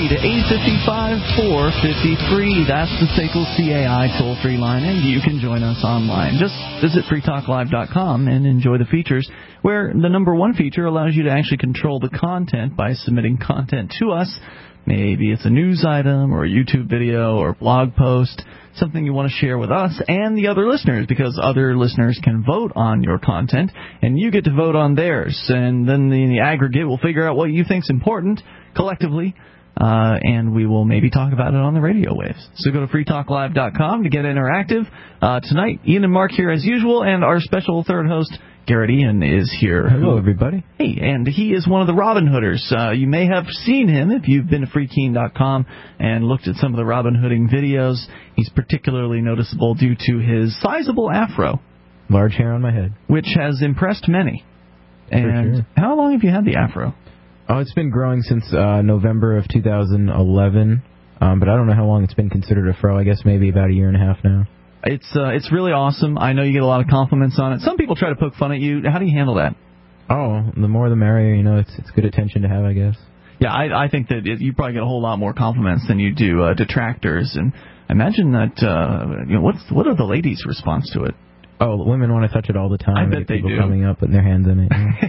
855-450-FREE. That's the SACL CAI toll-free line, and you can join us online. Just visit freetalklive.com and enjoy the features, where the number one feature allows you to actually control the content by submitting content to us. Maybe it's a news item or a YouTube video or blog post, something you want to share with us and the other listeners, because other listeners can vote on your content, and you get to vote on theirs. And then in the aggregate, we'll figure out what you think's important collectively, and we will maybe talk about it on the radio waves. So go to freetalklive.com to get interactive. Tonight, Ian and Mark here as usual, and our special third host, Garrett Ian, is here. Hello, everybody. Hey, and he is one of the Robin Hooders. You may have seen him if you've been to freekeen.com and looked at some of the Robin Hooding videos. He's particularly noticeable due to his sizable afro. Large hair on my head. Which has impressed many. And sure. How long have you had the afro? Oh, it's been growing since November of 2011, but I don't know how long it's been considered a fro. I guess maybe about a year and a half now. It's really awesome. I know you get a lot of compliments on it. Some people try to poke fun at you. How do you handle that? Oh, the more the merrier. You know, it's good attention to have, I guess. Yeah, I think that you probably get a whole lot more compliments than you do detractors. And I imagine that what are the ladies' response to it? Oh, women want to touch it all the time. I bet they people do. Coming up, putting their hands in it.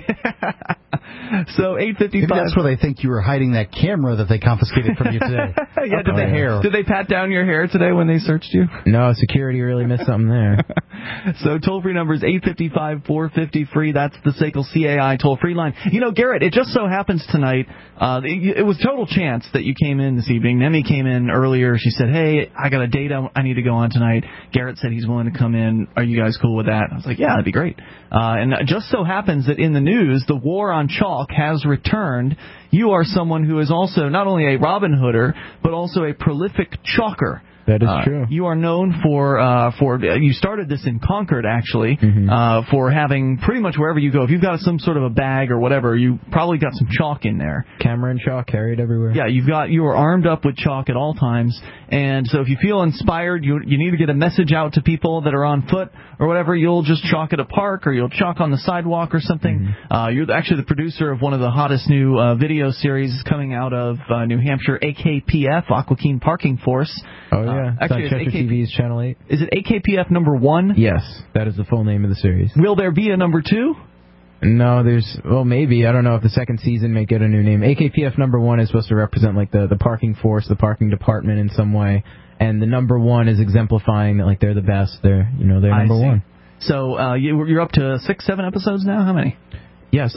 So 8:55. Maybe that's where they think you were hiding that camera that they confiscated from you today. Yeah, did they pat down your hair today when they searched you? No, security really missed something there. So toll-free number is 855-450-FREE. That's the SACL CAI toll-free line. You know, Garrett, it just so happens tonight, it was total chance that you came in this evening. Nemi came in earlier. She said, hey, I got a date I need to go on tonight. Garrett said he's willing to come in. Are you guys cool with that? I was like, yeah, that'd be great. And it just so happens that in the news, the war on chalk has returned. You are someone who is also not only a Robin Hooder, but also a prolific chalker. That is true. You are known for you started this in Concord, actually, for having pretty much wherever you go. If you've got some sort of a bag or whatever, you probably got some chalk in there. Camera and chalk carried everywhere. Yeah, you are armed up with chalk at all times. And so if you feel inspired, you need to get a message out to people that are on foot or whatever, you'll just chalk at a park or you'll chalk on the sidewalk or something. You're actually the producer of one of the hottest new video series coming out of New Hampshire, AKPF, Aqua-Keen Parking Force. Oh, yeah. Actually, it's on Chester TV's Channel 8. Is it AKPF number 1? Yes, that is the full name of the series. Will there be a number 2? No, maybe. I don't know if the second season may get a new name. AKPF number 1 is supposed to represent like the parking force, the parking department in some way, and the number 1 is exemplifying that like they're the best. They're number 1. So you're up to 6-7 episodes now. How many? Yes,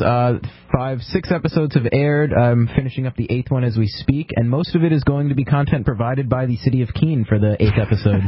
6 episodes have aired. I'm finishing up the 8th one as we speak, and most of it is going to be content provided by the city of Keene for the 8th episode.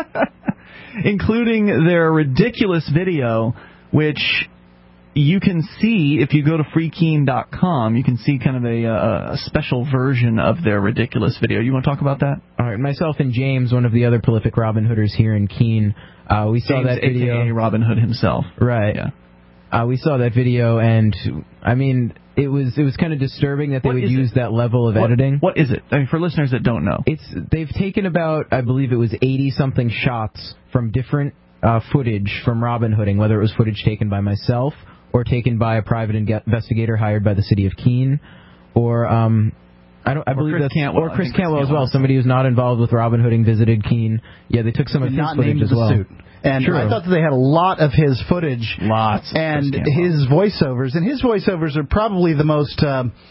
Including their ridiculous video, which you can see if you go to freekeen.com. You can see kind of a special version of their ridiculous video. You want to talk about that? All right, myself and James, one of the other prolific Robin Hooders here in Keene, we saw that video. AKA Robin Hood himself. Right. Yeah. We saw that video, and I mean, it was kind of disturbing that they would use that level of editing. What is it? I mean, for listeners that don't know, they've taken about, I believe it was 80-something shots from different footage from Robin Hooding, whether it was footage taken by myself or taken by a private investigator hired by the city of Keene, or Chris Cantwell. Or Chris Cantwell as well. Somebody who's not involved with Robin Hooding visited Keene. Yeah, they took some of his footage as well. And True. I thought that they had a lot of his footage. Lots. And his voiceovers. And his voiceovers are probably the most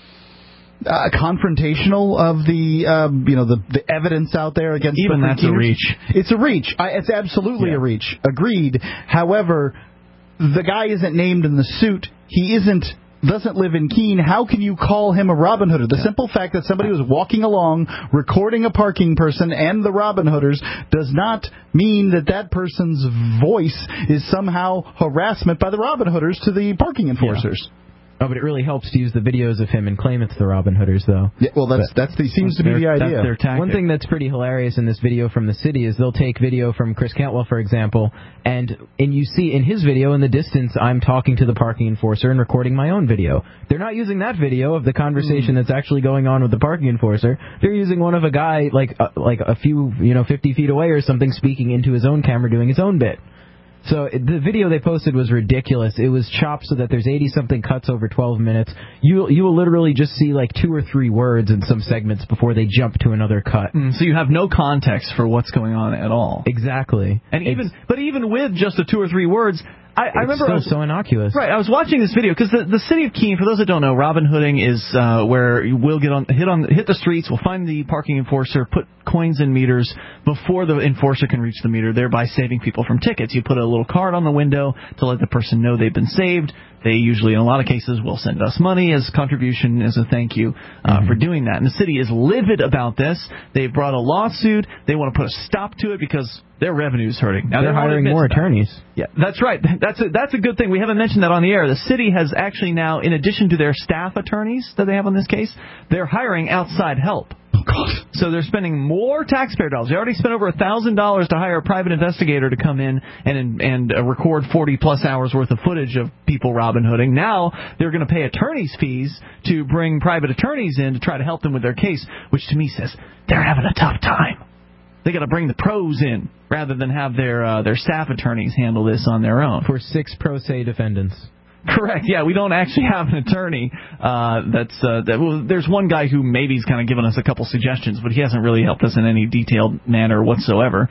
confrontational of the evidence out there against even the that's a reach. It's a reach. It's absolutely a reach. Agreed. However, the guy isn't named in the suit. He doesn't live in Keene. How can you call him a Robin Hooder? The simple fact that somebody was walking along, recording a parking person and the Robin Hooders does not mean that person's voice is somehow harassment by the Robin Hooders to the parking enforcers. Yeah. Oh, but it really helps to use the videos of him and claim it's the Robin Hooders, though. Yeah, well, seems to be the idea. That's their tactic. One thing that's pretty hilarious in this video from the city is they'll take video from Chris Cantwell, for example, and you see in his video in the distance, I'm talking to the parking enforcer and recording my own video. They're not using that video of the conversation that's actually going on with the parking enforcer. They're using one of a guy like a few 50 feet away or something speaking into his own camera doing his own bit. So the video they posted was ridiculous. It was chopped so that there's 80-something cuts over 12 minutes. You will literally just see like 2 or 3 words in some segments before they jump to another cut. So you have no context for what's going on at all. Exactly. And even with just the 2 or 3 words, I remember it's so innocuous. Right, I was watching this video because the city of Keene, for those that don't know, Robin Hooding is where we'll hit the streets, we'll find the parking enforcer, put coins in meters before the enforcer can reach the meter, thereby saving people from tickets. You put a little card on the window to let the person know they've been saved. They usually, in a lot of cases, will send us money as contribution, as a thank you for doing that. And the city is livid about this. They've brought a lawsuit. They want to put a stop to it because their revenue's hurting. Now, they're hiring more attorneys. Yeah, that's right. That's a good thing. We haven't mentioned that on the air. The city has actually now, in addition to their staff attorneys that they have on this case, they're hiring outside help. Oh, God. So they're spending more taxpayer dollars. They already spent over $1,000 to hire a private investigator to come in and record 40-plus hours worth of footage of people Robin Hooding. Now they're going to pay attorneys' fees to bring private attorneys in to try to help them with their case, which to me says they're having a tough time. They got to bring the pros in rather than have their staff attorneys handle this on their own. For 6 pro se defendants. Correct. Yeah, we don't actually have an attorney. There's one guy who maybe's kind of given us a couple suggestions, but he hasn't really helped us in any detailed manner whatsoever.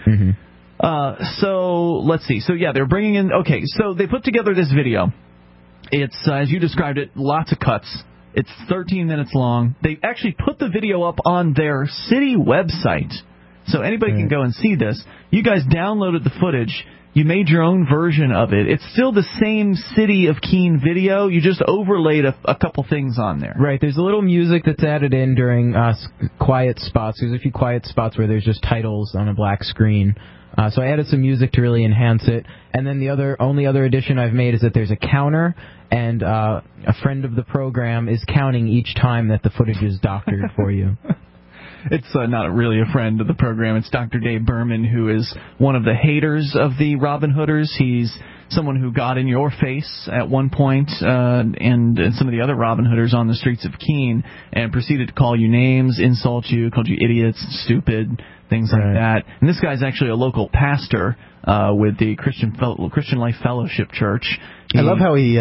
So let's see. So yeah, they're bringing in. Okay, so they put together this video. It's as you described it, lots of cuts. It's 13 minutes long. They actually put the video up on their city website, so anybody can go and see this. You guys downloaded the footage. You made your own version of it. It's still the same City of Keene video. You just overlaid a couple things on there. Right. There's a little music that's added in during quiet spots. There's a few quiet spots where there's just titles on a black screen. So I added some music to really enhance it. And then the only other addition I've made is that there's a counter, and a friend of the program is counting each time that the footage is doctored for you. It's not really a friend of the program. It's Dr. Dave Berman, who is one of the haters of the Robin Hooders. He's someone who got in your face at one point, and some of the other Robin Hooders on the streets of Keene, and proceeded to call you names, insult you, called you idiots, stupid, things like that. And this guy's actually a local pastor with the Christian Life Fellowship Church. I love how he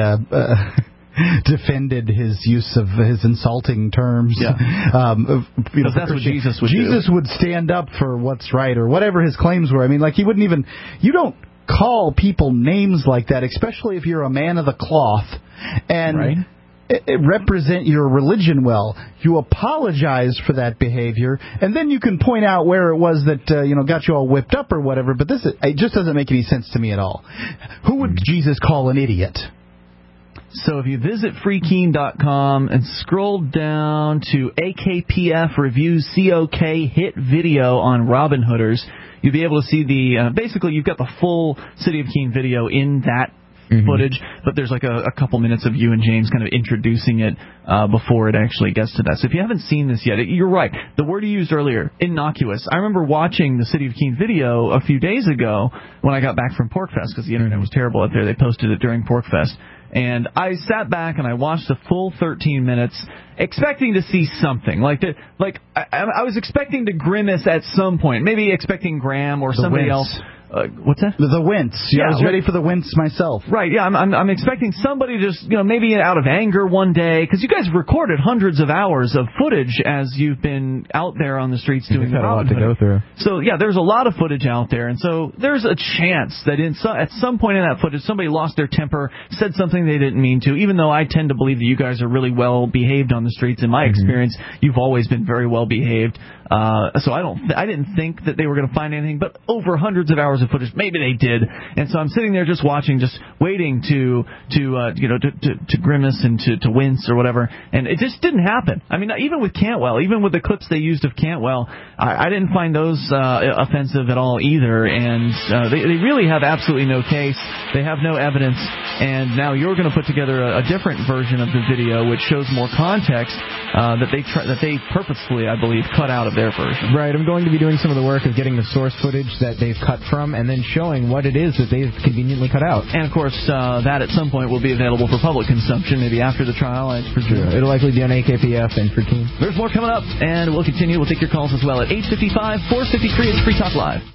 defended his use of his insulting terms. Yeah. That's what Jesus would do. Jesus would stand up for what's right, or whatever his claims were. I mean, like, he wouldn't even... You don't call people names like that, especially if you're a man of the cloth and represent your religion well. You apologize for that behavior, and then you can point out where it was that got you all whipped up or whatever, but it just doesn't make any sense to me at all. Who would Jesus call an idiot? So if you visit freekeene.com and scroll down to AKPF Reviews COK hit video on Robin Hooders, you'll be able to see basically you've got the full City of Keene video in that footage, but there's like a couple minutes of you and James kind of introducing it before it actually gets to that. So if you haven't seen this yet, you're right. The word you used earlier, innocuous. I remember watching the City of Keene video a few days ago when I got back from PorcFest, because the internet was terrible out there. They posted it during PorcFest. And I sat back and I watched the full 13 minutes, expecting to see something. I was expecting to grimace at some point, maybe expecting Graham or somebody else. What's that? The wince. Yeah, I was ready for the wince myself. Right, yeah, I'm expecting somebody just, maybe out of anger one day, because you guys recorded hundreds of hours of footage as you've been out there on the streets doing the Robin Hood. A lot to go through. So, yeah, there's a lot of footage out there, and so there's a chance that at some point in that footage, somebody lost their temper, said something they didn't mean to, even though I tend to believe that you guys are really well behaved on the streets. In my experience, you've always been very well behaved. So I didn't think that they were going to find anything, but over hundreds of hours of footage, maybe they did. And so I'm sitting there just watching, just waiting to grimace and to wince or whatever, and it just didn't happen. I mean, even with Cantwell, even with the clips they used of Cantwell, I didn't find those offensive at all either, and they really have absolutely no case. They have no evidence, and now you're going to put together a different version of the video which shows more context that they purposefully, I believe, cut out of their version. Right, I'm going to be doing some of the work of getting the source footage that they've cut from and then showing what it is that they've conveniently cut out. And, of course, that at some point will be available for public consumption, maybe after the trial, I presume. It'll likely be on AKPF and for Keene. There's more coming up, and we'll continue. We'll take your calls as well at 855-453. It's Free Talk Live.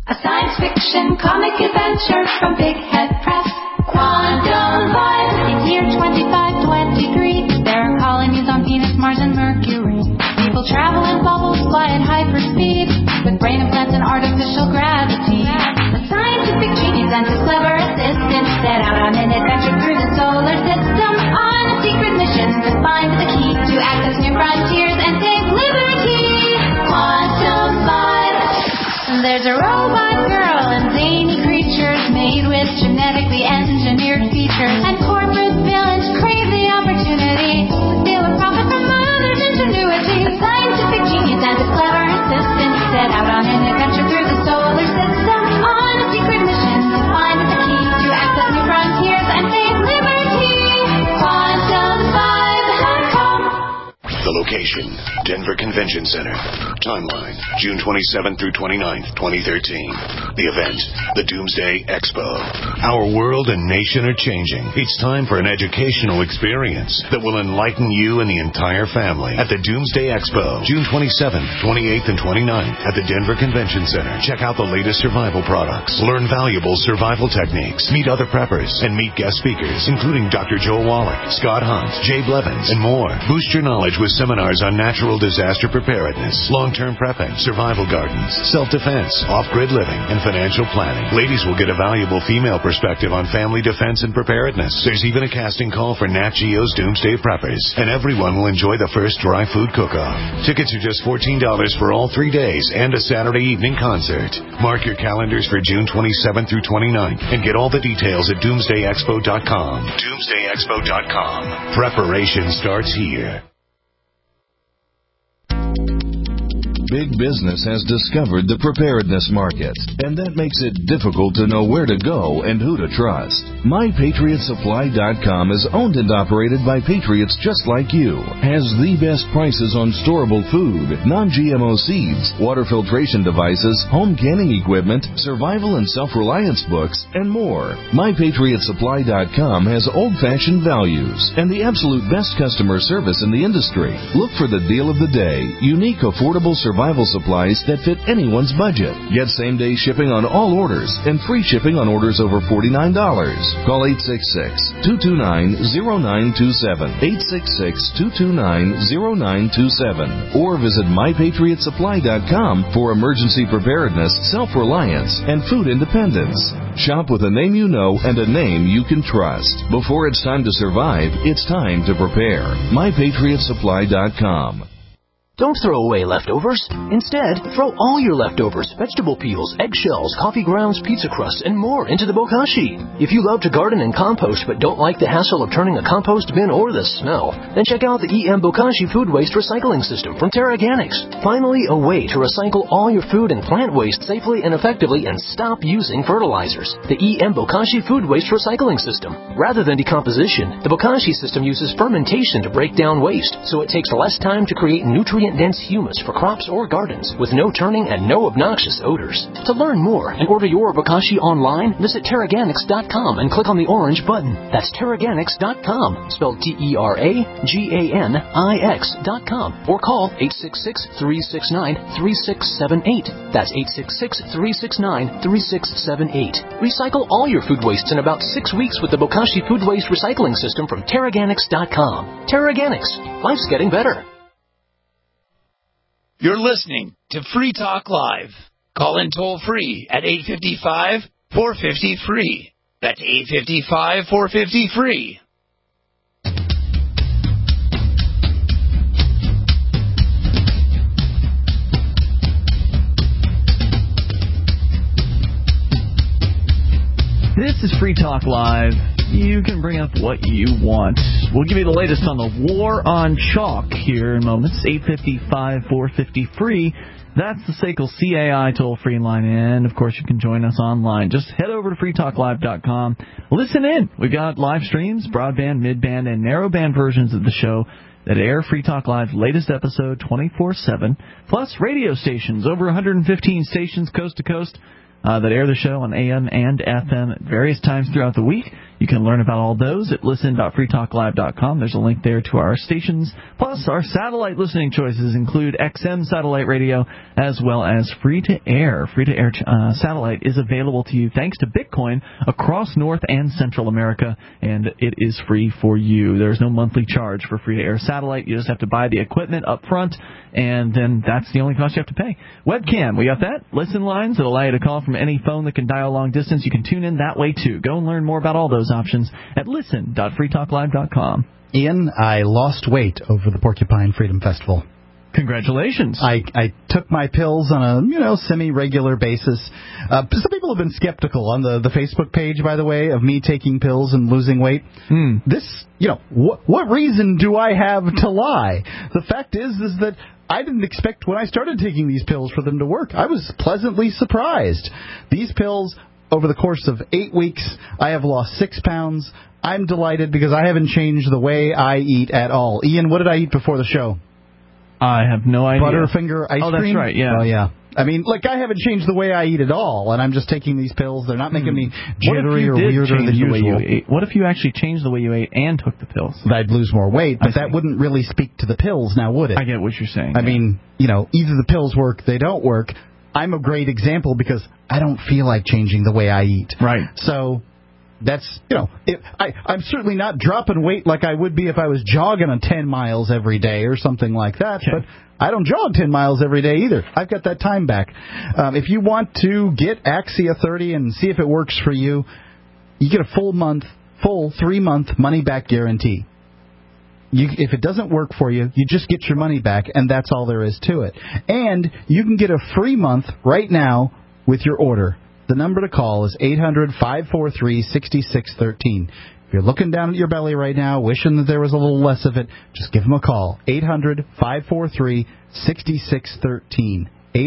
A science fiction comic adventure from Big Head Press. Quantum Vibe. It's year 2523. There are colonies on Venus, Mars, and Mercury. People travel in bubbles, fly at hyperspeed, with brain implants and artificial gravity. A scientific genius and his clever assistant set out on an adventure through the solar system on a secret mission to find the key to access new frontiers and save liberty. Quantum Vibe. There's a robot girl and zany creatures made with genetically engineered features, and corporate villains crave the opportunity to steal a profit from others' ingenuity. A scientific genius and his clever assistant set out on an adventure through the solar system on a secret mission to find the key to access new frontiers and save liberty. QuantumVibe.com. The location, Denver Convention Center. Timeline, June 27th through 29th, 2013. The event, the Doomsday Expo. Our world and nation are changing. It's time for an educational experience that will enlighten you and the entire family at the Doomsday Expo, June 27th, 28th, and 29th at the Denver Convention Center. Check out the latest survival products, learn valuable survival techniques, meet other preppers, and meet guest speakers, including Dr. Joel Wallach, Scott Hunt, Jay Blevins, and more. Boost your knowledge with seminars on natural disaster preparedness, long-term prepping, survival gardens, self-defense, off-grid living, and financial planning. Ladies will get a valuable female perspective on family defense and preparedness. There's even a casting call for Nat Geo's Doomsday Preppers, and everyone will enjoy the first dry food cook-off. Tickets are just $14 for all 3 days and a Saturday evening concert. Mark your calendars for June 27th through 29th and get all the details at doomsdayexpo.com. Doomsdayexpo.com. Preparation starts here. Big business has discovered the preparedness market, and that makes it difficult to know where to go and who to trust. MyPatriotSupply.com is owned and operated by patriots just like you, has the best prices on storable food, non-GMO seeds, water filtration devices, home canning equipment, survival and self-reliance books, and more. MyPatriotSupply.com has old-fashioned values and the absolute best customer service in the industry. Look for the deal of the day, unique, affordable survival supplies that fit anyone's budget. Get same-day shipping on all orders and free shipping on orders over $49. Call 866-229-0927, 866-229-0927, or visit MyPatriotSupply.com for emergency preparedness, self-reliance, and food independence. Shop with a name you know and a name you can trust. Before it's time to survive, it's time to prepare. MyPatriotSupply.com. Don't throw away leftovers. Instead, throw all your leftovers, vegetable peels, eggshells, coffee grounds, pizza crusts, and more into the bokashi. If you love to garden and compost but don't like the hassle of turning a compost bin or the smell, then check out the EM Bokashi Food Waste Recycling System from Terraganics. Finally, a way to recycle all your food and plant waste safely and effectively and stop using fertilizers. The EM Bokashi Food Waste Recycling System. Rather than decomposition, the Bokashi system uses fermentation to break down waste, so it takes less time to create nutrient-dense humus for crops or gardens with no turning and no obnoxious odors. To learn more and order your Bokashi online, visit Terraganics.com and click on the orange button. That's Terraganics.com, spelled Terraganix.com, or call 866-369-3678. That's 866-369-3678. Recycle all your food wastes in about 6 weeks with the Bokashi Food Waste Recycling System from Terraganics.com. Terraganics. Life's getting better. You're listening to Free Talk Live. Call in toll-free at 855-450-FREE. That's 855-450-FREE. This is Free Talk Live. You can bring up what you want. We'll give you the latest on the war on chalk here in moments. 855-450-FREE. That's the SACL CAI toll-free line. And, of course, you can join us online. Just head over to freetalklive.com. Listen in. We've got live streams, broadband, midband, and narrowband versions of the show that air Free Talk Live's latest episode 24/7, plus radio stations, over 115 stations coast to coast, that air the show on AM and FM at various times throughout the week. You can learn about all those at listen.freetalklive.com. There's a link there to our stations. Plus, our satellite listening choices include XM satellite radio as well as free-to-air. Free-to-air satellite is available to you thanks to Bitcoin across North and Central America, and it is free for you. There's no monthly charge for free-to-air satellite. You just have to buy the equipment up front, and then that's the only cost you have to pay. Webcam, we got that. Listen lines that allow you to call from any phone that can dial long distance. You can tune in that way, too. Go and learn more about all those options at listen.freetalklive.com. Ian, I lost weight over the Porcupine Freedom Festival. Congratulations. I took my pills on a, semi-regular basis. Some people have been skeptical on the Facebook page, by the way, of me taking pills and losing weight. This, what reason do I have to lie? The fact is that I didn't expect when I started taking these pills for them to work. I was pleasantly surprised. These pills, over the course of 8 weeks, I have lost 6 pounds. I'm delighted because I haven't changed the way I eat at all. Ian, what did I eat before the show? I have no idea. Butterfinger ice cream? Oh, that's right, yeah. Oh, yeah. I mean, I haven't changed the way I eat at all, and I'm just taking these pills. They're not making me jittery or weirder than usual. What if you actually changed the way you ate and took the pills? I'd lose more weight, but that wouldn't really speak to the pills now, would it? I get what you're saying. I mean, either the pills work, they don't work. I'm a great example because I don't feel like changing the way I eat. Right. So that's, I'm certainly not dropping weight like I would be if I was jogging 10 miles every day or something like that. Okay. But I don't jog 10 miles every day either. I've got that time back. If you want to get Axia 30 and see if it works for you, you get a full 3-month money-back guarantee. If it doesn't work for you, you just get your money back, and that's all there is to it. And you can get a free month right now with your order. The number to call is 800-543-6613. If you're looking down at your belly right now, wishing that there was a little less of it, just give them a call. 800-543-6613.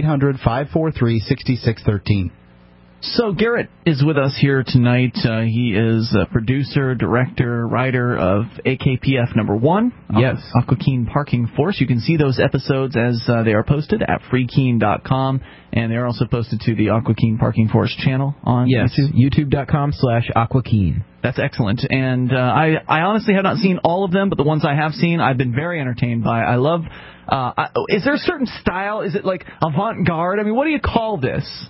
800-543-6613. So Garrett is with us here tonight. He is a producer, director, writer of AKPF number 1. Yes. Aqua Keen Parking Force. You can see those episodes as they are posted at freekeen.com, and they're also posted to the Aqua Keen Parking Force channel on YouTube. YouTube.com/AquaKeen. That's excellent. And I honestly have not seen all of them, but the ones I have seen, I've been very entertained by. I love... is there a certain style? Is it like avant-garde? I mean, what do you call this?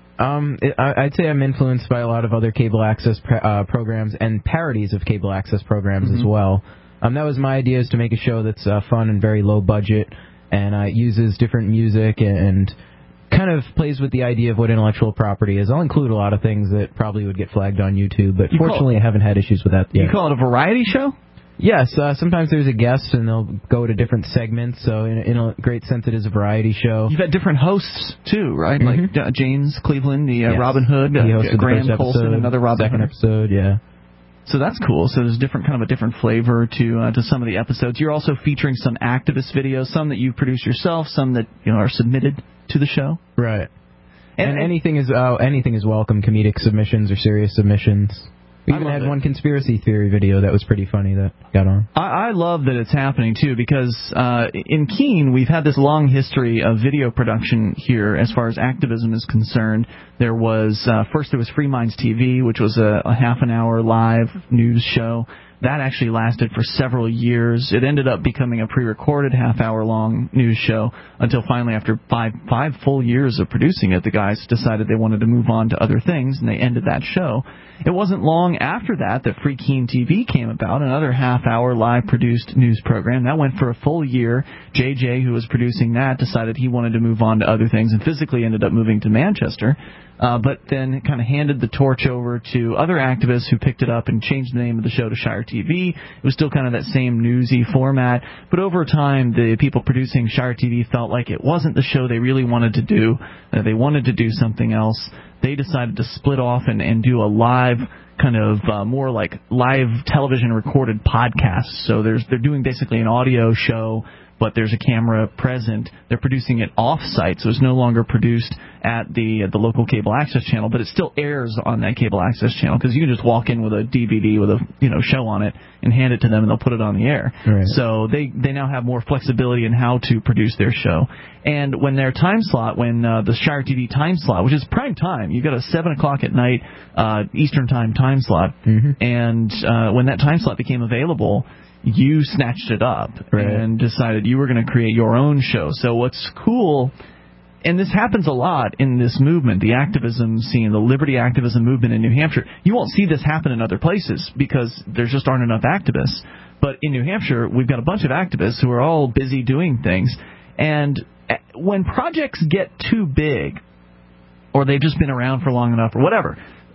I'd say I'm influenced by a lot of other cable access programs and parodies of cable access programs as well. That was my idea, is to make a show that's fun and very low budget, and uses different music and kind of plays with the idea of what intellectual property is. I'll include a lot of things that probably would get flagged on YouTube, but fortunately I haven't had issues with that yet. You call it a variety show? Yes, sometimes there's a guest and they'll go to different segments, so in a great sense it is a variety show. You've had different hosts, too, right? Like James Cleveland, the Robin Hood, Graham Colson, another Robin Hood. Second episode, yeah. So that's cool. So there's kind of a different flavor to some of the episodes. You're also featuring some activist videos, some that you produce yourself, some that are submitted to the show. Right. And anything is welcome, comedic submissions or serious submissions. We even had one conspiracy theory video that was pretty funny that got on. I love that it's happening, too, because in Keene, we've had this long history of video production here as far as activism is concerned. There was, first there was Free Minds TV, which was a half-an-hour live news show. That actually lasted for several years. It ended up becoming a pre-recorded half-hour-long news show until finally, after five full years of producing it, the guys decided they wanted to move on to other things, and they ended that show. It wasn't long after that Free Keene TV came about, another half-hour live-produced news program. That went for a full year. JJ, who was producing that, decided he wanted to move on to other things and physically ended up moving to Manchester. But then kind of handed the torch over to other activists who picked it up and changed the name of the show to Shire TV. It was still kind of that same newsy format. But over time, the people producing Shire TV felt like it wasn't the show they really wanted to do. They wanted to do something else. They decided to split off and do a live kind of more like live television recorded podcast. So they're doing basically an audio show, but there's a camera present. They're producing it off-site, so it's no longer produced at the local cable access channel, but it still airs on that cable access channel because you can just walk in with a DVD with a show on it and hand it to them, and they'll put it on the air. Right. So they now have more flexibility in how to produce their show. And when their time slot, when the Shire TV time slot, which is prime time, you got a 7 o'clock at night Eastern time slot, and when that time slot became available, you snatched it up and decided you were going to create your own show. So what's cool, and this happens a lot in this movement, the activism scene, the liberty activism movement in New Hampshire. You won't see this happen in other places because there just aren't enough activists. But in New Hampshire, we've got a bunch of activists who are all busy doing things. And when projects get too big, or they've just been around for long enough, or whatever,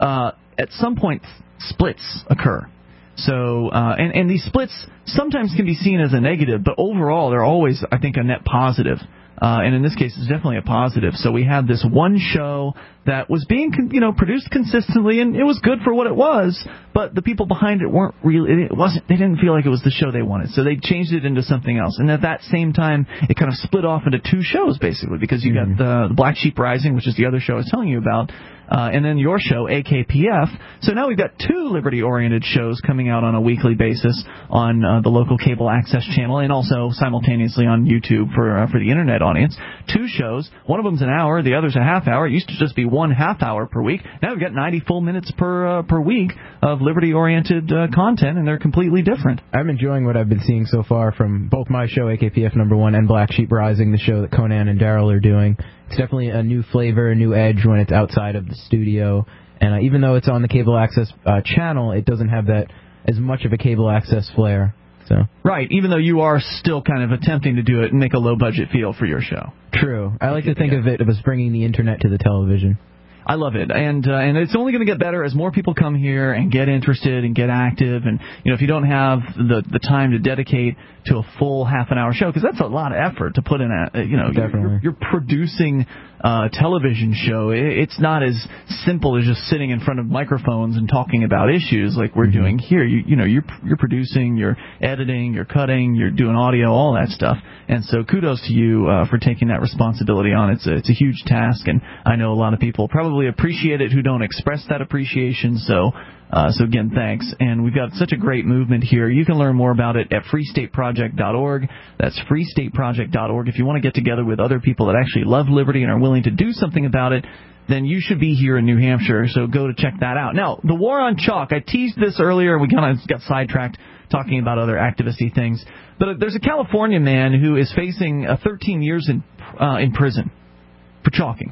at some point splits occur. So, and these splits sometimes can be seen as a negative, but overall they're always, I think, a net positive. And in this case, it's definitely a positive. So we had this one show that was being, produced consistently, and it was good for what it was. But the people behind it weren't really. They didn't feel like it was the show they wanted. So they changed it into something else. And at that same time, it kind of split off into two shows basically, because you got the Black Sheep Rising, which is the other show I was telling you about. And then your show, AKPF. So now we've got two liberty-oriented shows coming out on a weekly basis on the local cable access channel, and also simultaneously on YouTube for the internet audience. Two shows. One of them's an hour, the other's a half hour. It used to just be 1 half hour per week. Now we've got 90 full minutes per week of liberty-oriented content, and they're completely different. I'm enjoying what I've been seeing so far from both my show, AKPF #1, and Black Sheep Rising, the show that Conan and Daryl are doing. It's definitely a new flavor, a new edge when it's outside of the studio. And even though it's on the cable access channel, it doesn't have that as much of a cable access flair. So right, even though you are still kind of attempting to do it and make a low-budget feel for your show. True. I like to think of it as bringing the internet to the television. I love it, and it's only going to get better as more people come here and get interested and get active. And if you don't have the time to dedicate to a full half an hour show, because that's a lot of effort to put in you're producing a television show. It's not as simple as just sitting in front of microphones and talking about issues like we're doing here. You're producing, you're editing, you're cutting, you're doing audio, all that stuff. And so kudos to you for taking that responsibility on. It's a huge task, and I know a lot of people probably appreciate it who don't express that appreciation. So again, thanks. And we've got such a great movement here. You can learn more about it at freestateproject.org. That's freestateproject.org. If you want to get together with other people that actually love liberty and are willing to do something about it, then you should be here in New Hampshire. So go to check that out. Now, the war on chalk. I teased this earlier. We kind of got sidetracked talking about other activist-y things. But there's a California man who is facing 13 years in prison for chalking.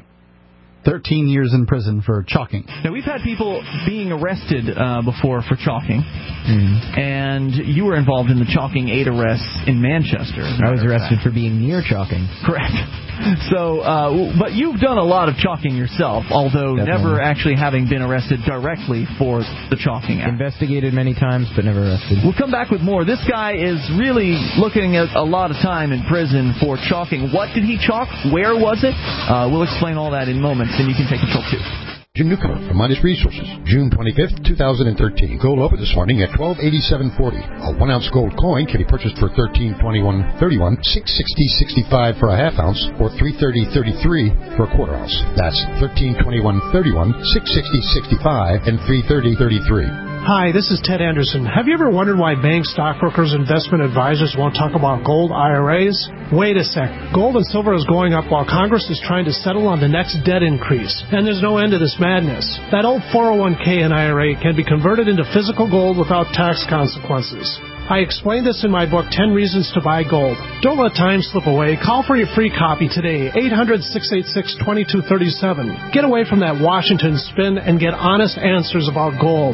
13 years in prison for chalking. Now, we've had people being arrested before for chalking, and you were involved in the Chalking 8 arrests in Manchester. I was arrested for being near chalking. Correct. So, but you've done a lot of chalking yourself, although never actually having been arrested directly for the chalking act. Investigated many times, but never arrested. We'll come back with more. This guy is really looking at a lot of time in prison for chalking. What did he chalk? Where was it? We'll explain all that in moments, and you can take control too. Jim Newcomer from Midas Resources, June 25th, 2013. Gold opened this morning at $1287.40. A 1-ounce gold coin can be purchased for $1321.31, $660.65 for a half ounce, or $330.33 for a quarter ounce. That's $1321.31, $660.65, and $330.33. Hi, this is Ted Anderson. Have you ever wondered why banks, stockbrokers, investment advisors won't talk about gold IRAs? Wait a sec. Gold and silver is going up while Congress is trying to settle on the next debt increase. And there's no end to this madness. That old 401k and IRA can be converted into physical gold without tax consequences. I explained this in my book, 10 Reasons to Buy Gold. Don't let time slip away. Call for your free copy today, 800-686-2237. Get away from that Washington spin and get honest answers about gold.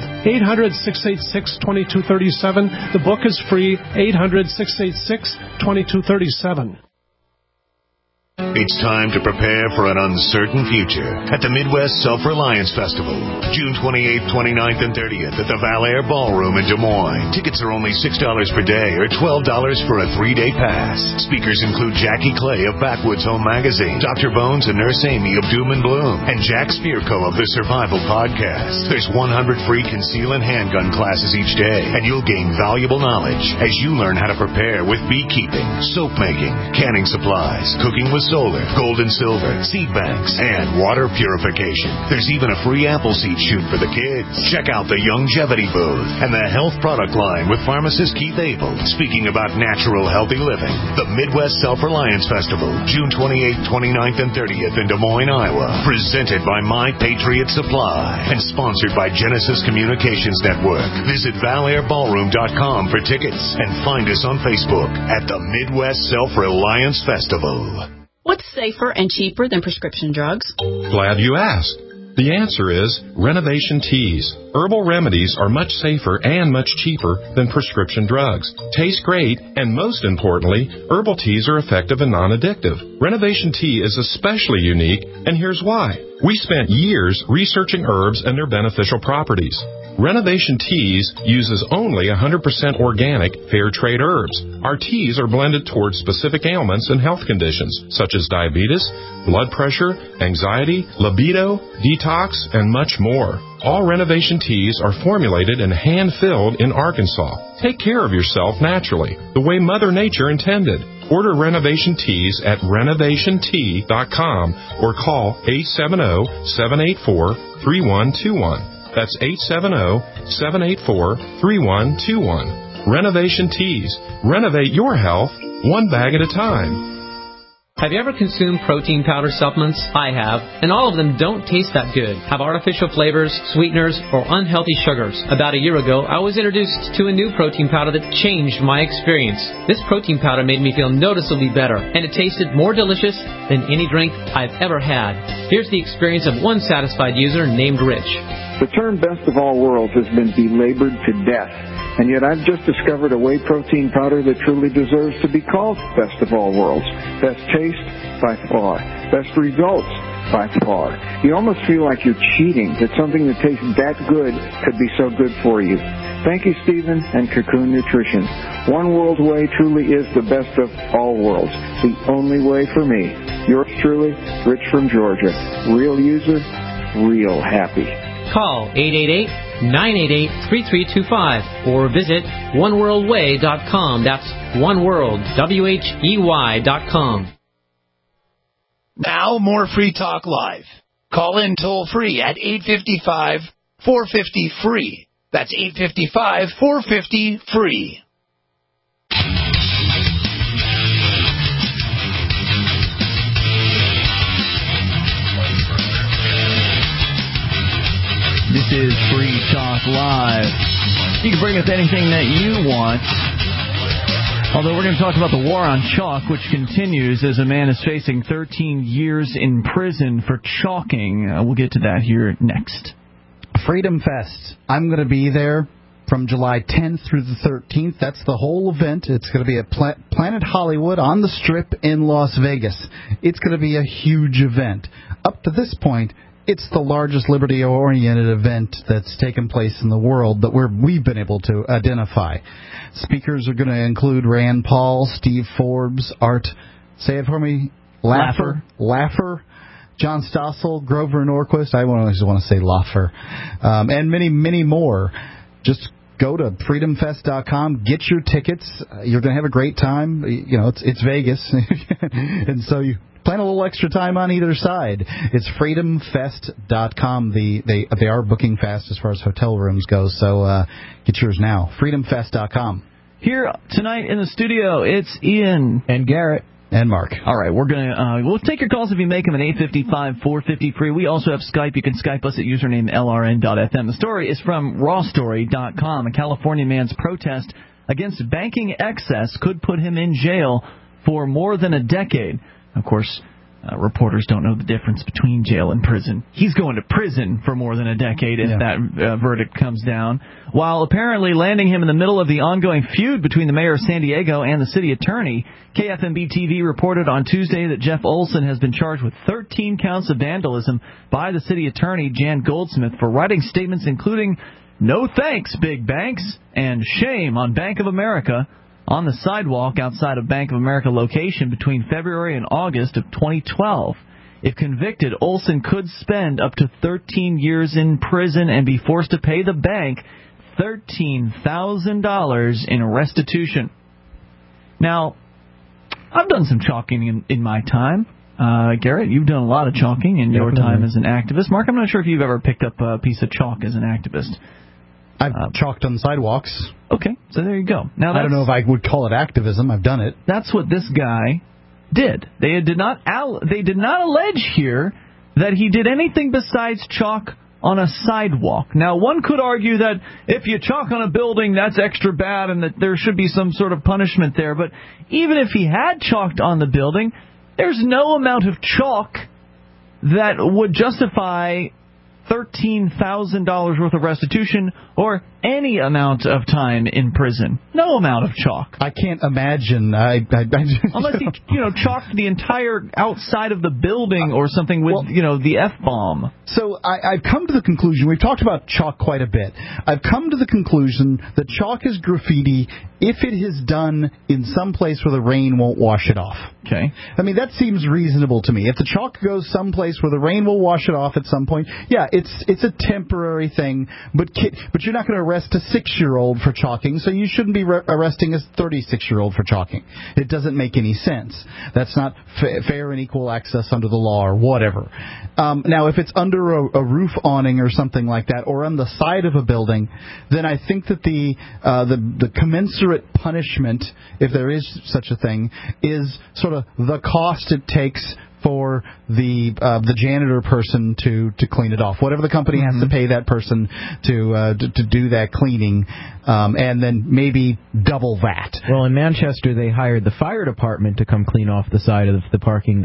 800-686-2237. The book is free, 800-686-2237. It's time to prepare for an uncertain future at the Midwest Self-Reliance Festival, June 28th, 29th, and 30th at the Valair Ballroom in Des Moines. Tickets are only $6 per day or $12 for a 3-day pass. Speakers include Jackie Clay of Backwoods Home Magazine, Dr. Bones and Nurse Amy of Doom and Bloom, and Jack Spirko of the Survival Podcast. There's 100 free conceal and handgun classes each day, and you'll gain valuable knowledge as you learn how to prepare with beekeeping, soap making, canning supplies, cooking with soap solar, gold and silver, seed banks, and water purification. There's even a free apple seed shoot for the kids. Check out the Longevity booth and the health product line with pharmacist Keith Abel speaking about natural, healthy living. The Midwest Self-Reliance Festival, June 28th, 29th, and 30th in Des Moines, Iowa. Presented by My Patriot Supply and sponsored by Genesis Communications Network. Visit ValAirBallroom.com for tickets and find us on Facebook at the Midwest Self-Reliance Festival. What's safer and cheaper than prescription drugs? Glad you asked. The answer is Renovation Teas. Herbal remedies are much safer and much cheaper than prescription drugs. Taste great, and most importantly, herbal teas are effective and non-addictive. Renovation Tea is especially unique, and here's why. We spent years researching herbs and their beneficial properties. Renovation Teas uses only 100% organic, fair trade herbs. Our teas are blended towards specific ailments and health conditions, such as diabetes, blood pressure, anxiety, libido, detox, and much more. All Renovation Teas are formulated and hand-filled in Arkansas. Take care of yourself naturally, the way Mother Nature intended. Order Renovation Teas at renovationtea.com or call 870-784-3121. That's 870-784-3121. Renovation Teas. Renovate your health one bag at a time. Have you ever consumed protein powder supplements? I have, and all of them don't taste that good, have artificial flavors, sweeteners, or unhealthy sugars. About a year ago, I was introduced to a new protein powder that changed my experience. This protein powder made me feel noticeably better, and it tasted more delicious than any drink I've ever had. Here's the experience of one satisfied user named Rich. The term best of all worlds has been belabored to death, and yet I've just discovered a whey protein powder that truly deserves to be called best of all worlds. Best taste, by far. Best results, by far. You almost feel like you're cheating, that something that tastes that good could be so good for you. Thank you, Stephen and Cocoon Nutrition. One World Whey truly is the best of all worlds. The only way for me. Yours truly, Rich from Georgia. Real user, real happy. Call 888-988-3325 or visit oneworldwhey.com. That's oneworld, WHEY.com. Now more Free Talk Live. Call in toll free at 855-450-FREE. That's 855-450-FREE. This is Free Talk Live. You can bring us anything that you want. Although we're going to talk about the war on chalk, which continues as a man is facing 13 years in prison for chalking. We'll get to that here next. Freedom Fest. I'm going to be there from July 10th through the 13th. That's the whole event. It's going to be at Planet Hollywood on the Strip in Las Vegas. It's going to be a huge event. Up to this point, it's the largest liberty-oriented event that's taken place in the world that we've been able to identify. Speakers are going to include Rand Paul, Steve Forbes, Art, say it for me, Laffer, John Stossel, Grover Norquist, I always want to say Laffer, and many, many more. Just go to freedomfest.com, get your tickets. You're going to have a great time. You know, it's Vegas, and so you plan a little extra time on either side. It's freedomfest.com. They are booking fast as far as hotel rooms go, so get yours now. freedomfest.com. Here tonight in the studio, it's Ian and Garrett and Mark. All right, we'll take your calls if you make them at 855-450-FREE. We also have Skype. You can Skype us at username LRN.FM. The story is from rawstory.com. A California man's protest against banking excess could put him in jail for more than a decade. Of course, reporters don't know the difference between jail and prison. He's going to prison for more than a decade if that verdict comes down, while apparently landing him in the middle of the ongoing feud between the mayor of San Diego and the city attorney. KFMB-TV reported on Tuesday that Jeff Olson has been charged with 13 counts of vandalism by the city attorney, Jan Goldsmith, for writing statements including, "No thanks, big banks," and "Shame on Bank of America," on the sidewalk outside a Bank of America location between February and August of 2012. If convicted, Olson could spend up to 13 years in prison and be forced to pay the bank $13,000 in restitution. Now, I've done some chalking in my time. Garrett, you've done a lot of chalking in your time as an activist. Mark, I'm not sure if you've ever picked up a piece of chalk as an activist. I've chalked on sidewalks. Okay, so there you go. Now I don't know if I would call it activism. I've done it. That's what this guy did. They did not allege here that he did anything besides chalk on a sidewalk. Now, one could argue that if you chalk on a building, that's extra bad and that there should be some sort of punishment there. But even if he had chalked on the building, there's no amount of chalk that would justify $13,000 worth of restitution or any amount of time in prison. No amount of chalk. I can't imagine. Unless he, chalked the entire outside of the building or something with, the F-bomb. So I've come to the conclusion, we've talked about chalk quite a bit. I've come to the conclusion that chalk is graffiti if it is done in some place where the rain won't wash it off. Okay. I mean, that seems reasonable to me. If the chalk goes someplace where the rain will wash it off at some point, yeah, it's a temporary thing, but you're not going to arrest a 6-year-old for chalking, so you shouldn't be arresting a 36-year-old for chalking. It doesn't make any sense. That's not fair and equal access under the law or whatever. Now, if it's under a roof awning or something like that, or on the side of a building, then I think that the commensurate punishment, if there is such a thing, is sort of the cost it takes for the janitor person to clean it off. Whatever the company has to pay that person to do that cleaning, and then maybe double that. Well, in Manchester, they hired the fire department to come clean off the side of the parking.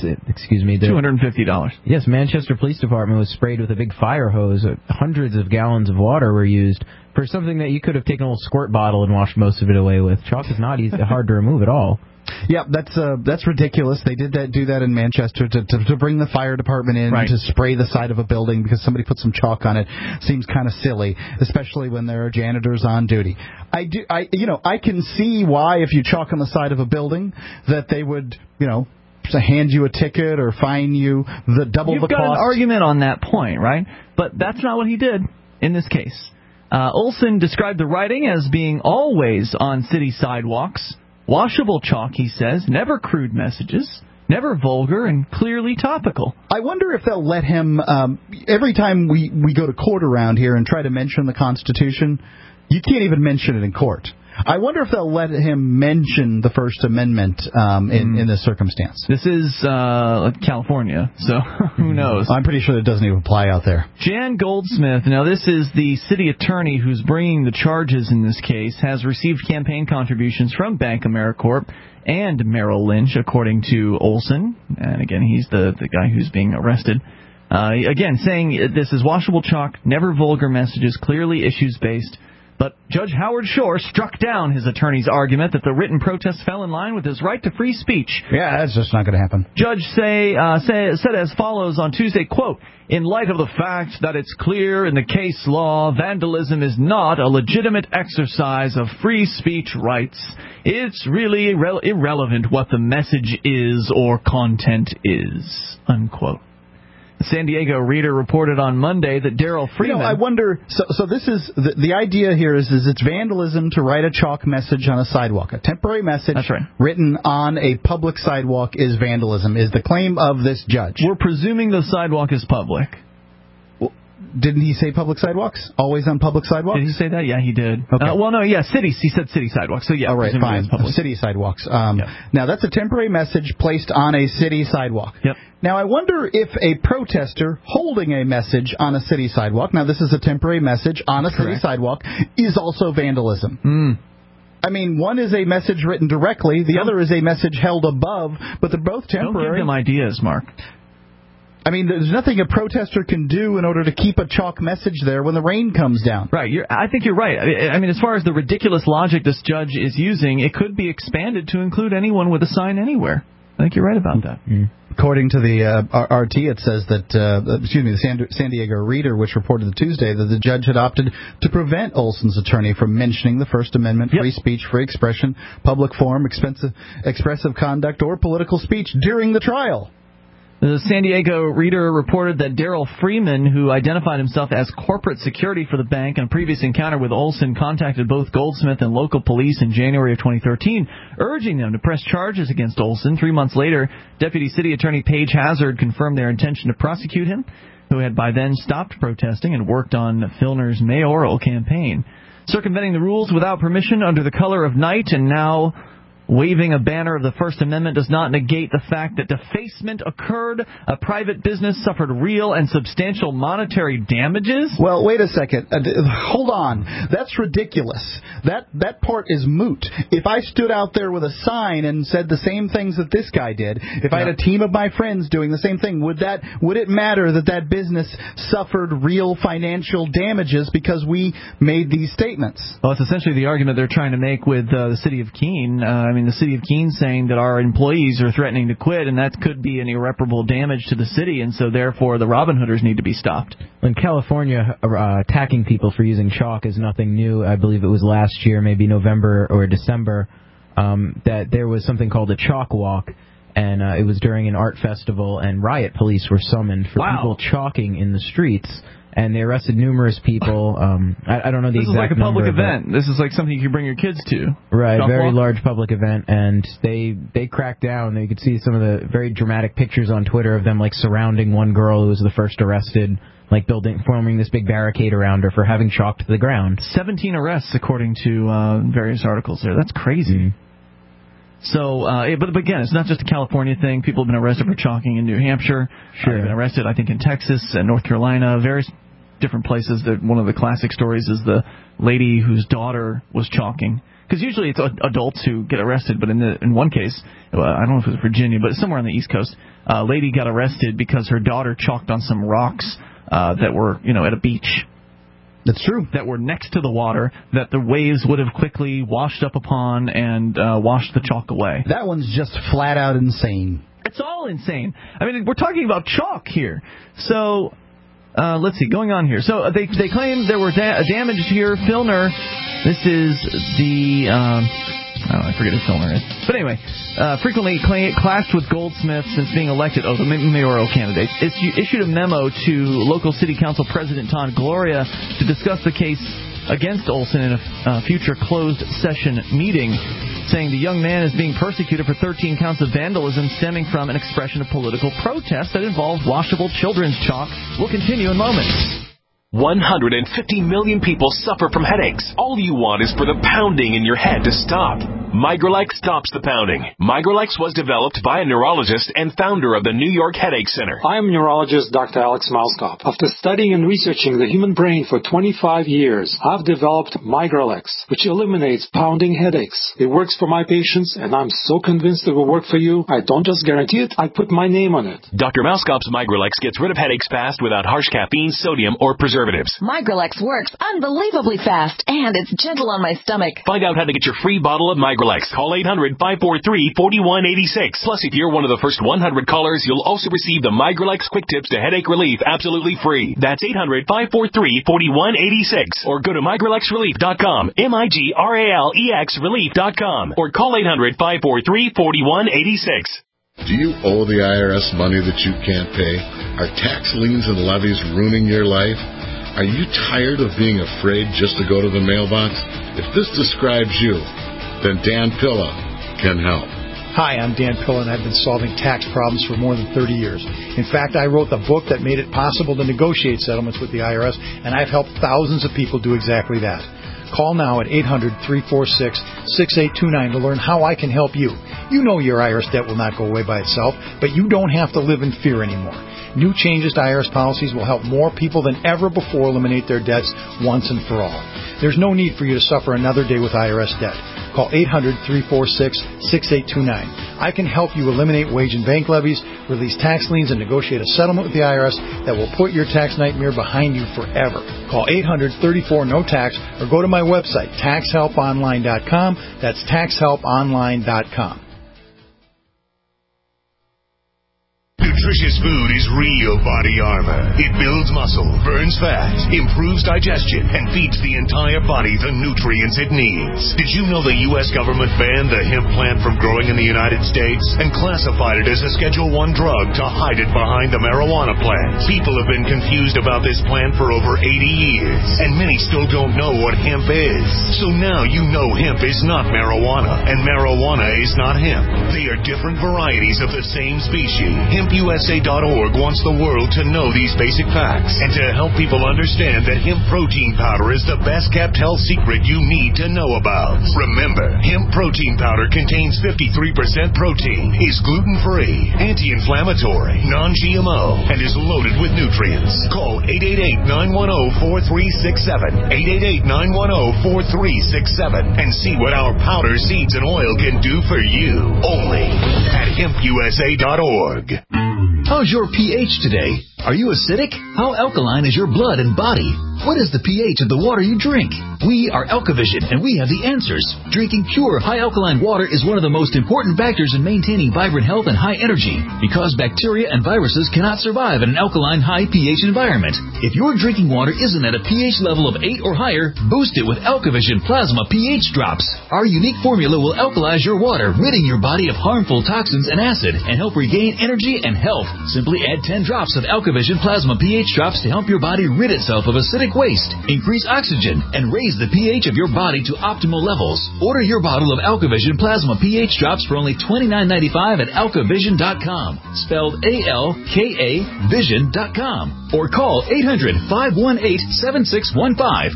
$250. Yes, Manchester Police Department was sprayed with a big fire hose. Hundreds of gallons of water were used for something that you could have taken a little squirt bottle and washed most of it away with. Chalk is not hard to remove at all. Yeah, that's ridiculous. They do that in Manchester to bring the fire department in to spray the side of a building because somebody put some chalk on it. Seems kind of silly, especially when there are janitors on duty. I can see why if you chalk on the side of a building that they would, hand you a ticket or fine you double the cost. You've got an argument on that point, right? But that's not what he did in this case. Olson described the writing as being always on city sidewalks. Washable chalk, he says, never crude messages, never vulgar, and clearly topical. I wonder if they'll let him, every time we go to court around here and try to mention the Constitution, you can't even mention it in court. I wonder if they'll let him mention the First Amendment in this circumstance. This is California, so who knows? I'm pretty sure it doesn't even apply out there. Jan Goldsmith, now this is the city attorney who's bringing the charges in this case, has received campaign contributions from Bank AmeriCorp and Merrill Lynch, according to Olson. And again, he's the guy who's being arrested. Again, saying this is washable chalk, never vulgar messages, clearly issues-based. But Judge Howard Shore struck down his attorney's argument that the written protest fell in line with his right to free speech. Yeah, that's just not going to happen. Judge said as follows on Tuesday, quote, in light of the fact that it's clear in the case law vandalism is not a legitimate exercise of free speech rights, it's really irrelevant what the message is or content is, unquote. The San Diego Reader reported on Monday that Daryl Freeman... I wonder... So this is... The idea here is it's vandalism to write a chalk message on a sidewalk. A temporary message written on a public sidewalk is vandalism, is the claim of this judge. We're presuming the sidewalk is public. Well, didn't he say public sidewalks? Always on public sidewalks? Did he say that? Yeah, he did. Okay. Cities. He said city sidewalks. So, yeah. All right, fine. City sidewalks. Now, that's a temporary message placed on a city sidewalk. Yep. Now, I wonder if a protester holding a message on a city sidewalk, now this is a temporary message on a city sidewalk, is also vandalism. I mean, one is a message written directly, the other is a message held above, but they're both temporary. Don't give them ideas, Mark. I mean, there's nothing a protester can do in order to keep a chalk message there when the rain comes down. Right. I think you're right. I mean, as far as the ridiculous logic this judge is using, it could be expanded to include anyone with a sign anywhere. I think you're right about that. According to the RT, it says that, the San Diego Reader, which reported Tuesday that the judge had opted to prevent Olson's attorney from mentioning the First Amendment, free speech, free expression, public forum, expressive conduct, or political speech during the trial. The San Diego Reader reported that Daryl Freeman, who identified himself as corporate security for the bank in a previous encounter with Olson, contacted both Goldsmith and local police in January of 2013, urging them to press charges against Olson. 3 months later, Deputy City Attorney Paige Hazard confirmed their intention to prosecute him, who had by then stopped protesting and worked on Filner's mayoral campaign. Circumventing the rules without permission under the color of night and now waving a banner of the First Amendment does not negate the fact that defacement occurred. A private business suffered real and substantial monetary damages. Well, wait a second. Hold on. That's ridiculous. That part is moot. If I stood out there with a sign and said the same things that this guy did, if I had a team of my friends doing the same thing, would it matter that business suffered real financial damages because we made these statements? Well, it's essentially the argument they're trying to make with the city of Keene. The city of Keene saying that our employees are threatening to quit, and that could be an irreparable damage to the city, and so therefore the Robin Hooders need to be stopped. In California, attacking people for using chalk is nothing new. I believe it was last year, maybe November or December, that there was something called a chalk walk, and it was during an art festival, and riot police were summoned for people chalking in the streets. And they arrested numerous people. I don't know the exact number. This is like a public event. This is like something you can bring your kids to. Right, very large public event. And they cracked down. You could see some of the very dramatic pictures on Twitter of them like surrounding one girl who was the first arrested, like forming this big barricade around her for having chalk to the ground. 17 arrests according to various articles there. That's crazy. Mm-hmm. So, but again, it's not just a California thing. People have been arrested for chalking in New Hampshire. Sure. They've been arrested, I think, in Texas and North Carolina, various different places. One of the classic stories is the lady whose daughter was chalking. Because usually it's adults who get arrested, but in one case, I don't know if it was Virginia, but somewhere on the East Coast, a lady got arrested because her daughter chalked on some rocks that were, at a beach. That's true. That were next to the water, that the waves would have quickly washed up upon and washed the chalk away. That one's just flat out insane. It's all insane. I mean, we're talking about chalk here. So, let's see, going on here. So they claim there were damage here. Filner, this is the, I forget who Filner is. But anyway, frequently clashed with Goldsmith since being elected. The mayoral candidate. Issued a memo to local city council president Todd Gloria to discuss the case against Olson in a future closed session meeting, saying the young man is being persecuted for 13 counts of vandalism stemming from an expression of political protest that involved washable children's chalk. We'll continue in moments. 150 million people suffer from headaches. All you want is for the pounding in your head to stop. Migralex stops the pounding. Migralex was developed by a neurologist and founder of the New York Headache Center. I am neurologist Dr. Alex Malskop. After studying and researching the human brain for 25 years, I've developed Migralex, which eliminates pounding headaches. It works for my patients, and I'm so convinced it will work for you. I don't just guarantee it, I put my name on it. Dr. Malskop's Migralex gets rid of headaches fast without harsh caffeine, sodium, or preservatives. Migralex works unbelievably fast, and it's gentle on my stomach. Find out how to get your free bottle of Migralex. Call 800-543-4186. Plus, if you're one of the first 100 callers, you'll also receive the Migralex Quick Tips to Headache Relief absolutely free. That's 800-543-4186. Or go to migralexrelief.com, MIGRALEX relief.com. Or call 800-543-4186. Do you owe the IRS money that you can't pay? Are tax liens and levies ruining your life? Are you tired of being afraid just to go to the mailbox? If this describes you, then Dan Pilla can help. Hi, I'm Dan Pilla, and I've been solving tax problems for more than 30 years. In fact, I wrote the book that made it possible to negotiate settlements with the IRS, and I've helped thousands of people do exactly that. Call now at 800-346-6829 to learn how I can help you. You know your IRS debt will not go away by itself, but you don't have to live in fear anymore. New changes to IRS policies will help more people than ever before eliminate their debts once and for all. There's no need for you to suffer another day with IRS debt. Call 800-346-6829. I can help you eliminate wage and bank levies, release tax liens, and negotiate a settlement with the IRS that will put your tax nightmare behind you forever. Call 800-34-NO-TAX or go to my website, taxhelponline.com. That's taxhelponline.com. nutritious food is real body armor. It builds muscle, burns fat, improves digestion, and feeds the entire body the nutrients it needs. Did you know the U.S. government banned the hemp plant from growing in the United States and classified it as a Schedule I drug to hide it behind the marijuana plant? People have been confused about this plant for over 80 years, and many still don't know what hemp is. So now you know hemp is not marijuana, and marijuana is not hemp. They are different varieties of the same species. HempUSA.org wants the world to know these basic facts and to help people understand that hemp protein powder is the best kept health secret you need to know about. Remember, hemp protein powder contains 53% protein, is gluten-free, anti-inflammatory, non-GMO, and is loaded with nutrients. Call 888-910-4367, 888-910-4367, and see what our powder, seeds, and oil can do for you. Only at HempUSA.org. How's your pH today? Are you acidic? How alkaline is your blood and body? What is the pH of the water you drink? We are Alkavision, and we have the answers. Drinking pure, high alkaline water is one of the most important factors in maintaining vibrant health and high energy, because bacteria and viruses cannot survive in an alkaline, high pH environment. If your drinking water isn't at a pH level of 8 or higher, boost it with Alkavision Plasma pH Drops. Our unique formula will alkalize your water, ridding your body of harmful toxins and acid, and help regain energy and health. Simply add 10 drops of Alkavision Plasma pH Drops to help your body rid itself of acidic waste, increase oxygen, and raise the pH of your body to optimal levels. Order your bottle of Alkavision Plasma pH Drops for only $29.95 at alkavision.com, spelled A-L-K-A Vision.com, or call 800-518-7615,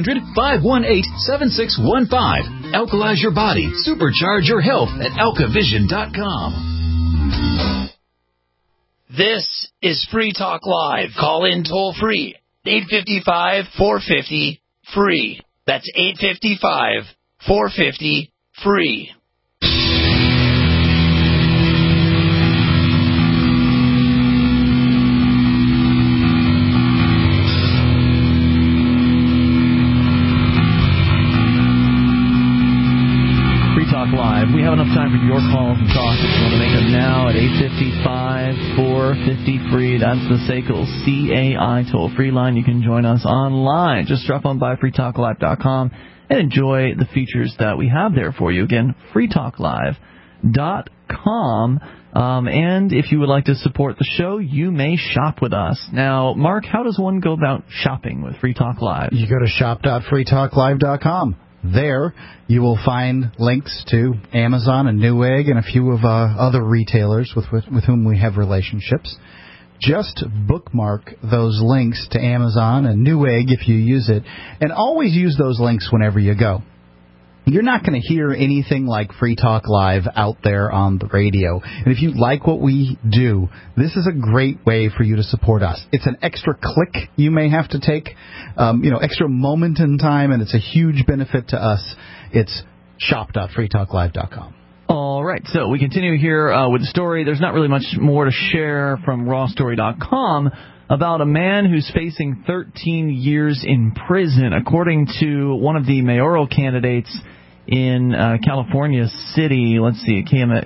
800-518-7615. Alkalize your body, supercharge your health at alkavision.com. This is Free Talk Live. Call in toll free. 855-450-FREE. That's 855-450-FREE. Live. We have enough time for your calls and talk. If you want to make them now at 855-450-FREE. That's the SACL CAI toll-free line. You can join us online. Just drop on by freetalklive.com and enjoy the features that we have there for you. Again, freetalklive.com. And if you would like to support the show, you may shop with us. Now, Mark, how does one go about shopping with Free Talk Live? You go to shop.freetalklive.com. There, you will find links to Amazon and Newegg and a few of other retailers with whom we have relationships. Just bookmark those links to Amazon and Newegg if you use it, and always use those links whenever you go. You're not going to hear anything like Free Talk Live out there on the radio. And if you like what we do, this is a great way for you to support us. It's an extra click you may have to take, extra moment in time, and it's a huge benefit to us. It's shop.freetalklive.com. All right, so we continue here with the story. There's not really much more to share from rawstory.com about a man who's facing 13 years in prison, according to one of the mayoral candidates in California City. Let's see,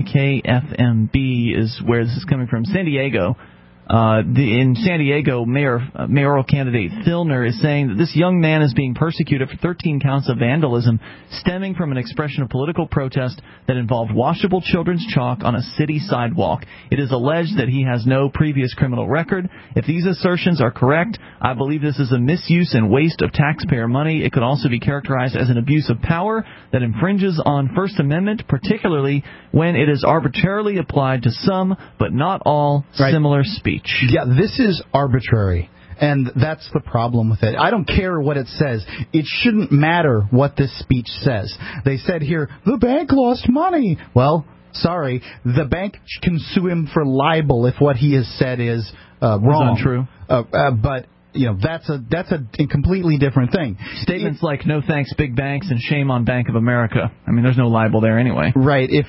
KFMB is where this is coming from, San Diego. In San Diego, mayoral candidate Filner is saying that this young man is being persecuted for 13 counts of vandalism stemming from an expression of political protest that involved washable children's chalk on a city sidewalk. It is alleged that he has no previous criminal record. If these assertions are correct, I believe this is a misuse and waste of taxpayer money. It could also be characterized as an abuse of power that infringes on First Amendment, particularly when it is arbitrarily applied to some, but not all, similar speech. Yeah, this is arbitrary, and that's the problem with it. I don't care what it says. It shouldn't matter what this speech says. They said here, the bank lost money. Well, sorry, the bank can sue him for libel if what he has said is wrong. Untrue. But that's a completely different thing. Statements like "no thanks, big banks" and "shame on Bank of America." I mean, there's no libel there anyway. Right. If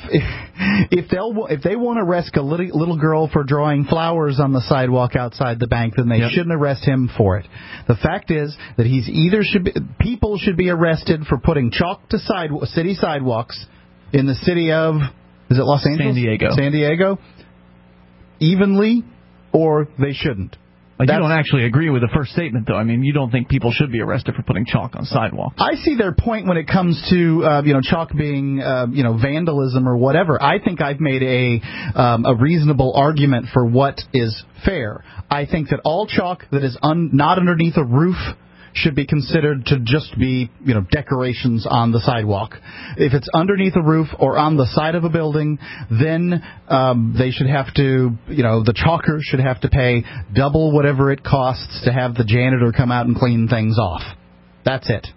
they want to arrest a little girl for drawing flowers on the sidewalk outside the bank, then they shouldn't arrest him for it. The fact is that people should be arrested for putting chalk to city sidewalks in the city of, is it Los Angeles? San Diego. San Diego. Evenly or they shouldn't. Like, you don't actually agree with the first statement, though. I mean, you don't think people should be arrested for putting chalk on sidewalks. I see their point when it comes to chalk being vandalism or whatever. I think I've made a reasonable argument for what is fair. I think that all chalk that is not underneath a roof should be considered to just be, decorations on the sidewalk. If it's underneath a roof or on the side of a building, then they should have to, the chalker should have to pay double whatever it costs to have the janitor come out and clean things off. That's it.